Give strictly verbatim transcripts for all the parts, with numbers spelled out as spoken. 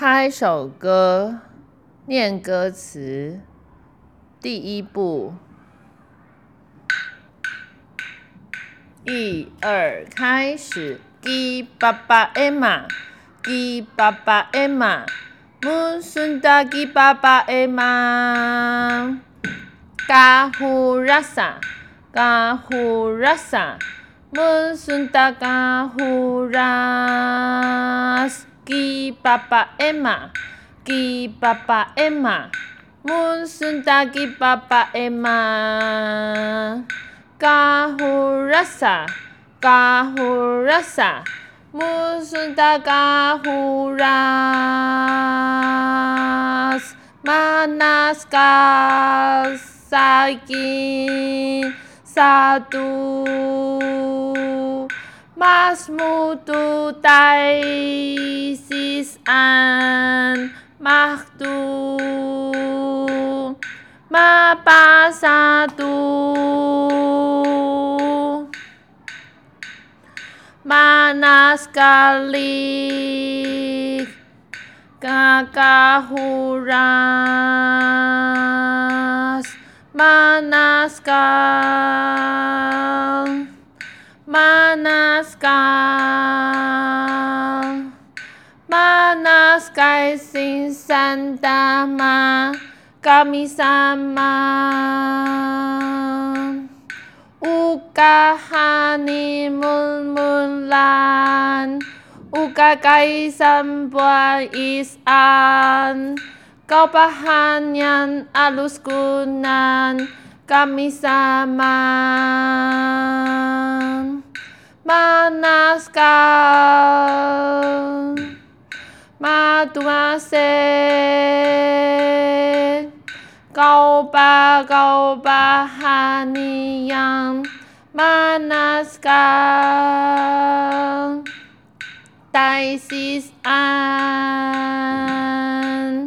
拍首歌，念歌词。第一步，一二，开始。Gi baba ema, gi baba ema, musunda gi baba ema. Kahu rasa, kahu rasa, musunda kahu ras. Gi baba ema, gi baba ema, musunda gi baba ema. Kahu rasa, kahu rasa, musunda kahu ras. Manas sakin satu, mas mutu taisis an mahtu, mapa satu. Mana sekali kakahuras, mana sekal, mana sekal, mana sekal sinsan dama kami sama. Uka hani mulmulan, uka kaisan buat isan, kau pahanyan alus kunan kami sama. Manas kau matu masih, kau pa kau pahani yang manas kau taisis an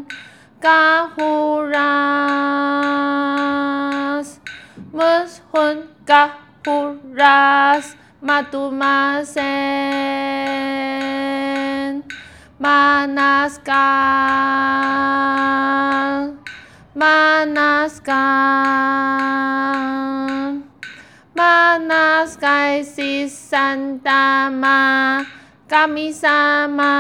kahuras, mushun kahuras matu masen. Manas kau, manas kau, manas kai sisan dama kami sama.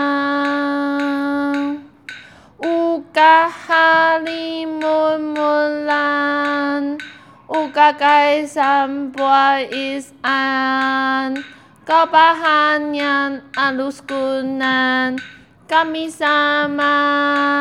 Uka halimun mulan, uka kai sampai isan, kau pahanyan alus kunan kami sama.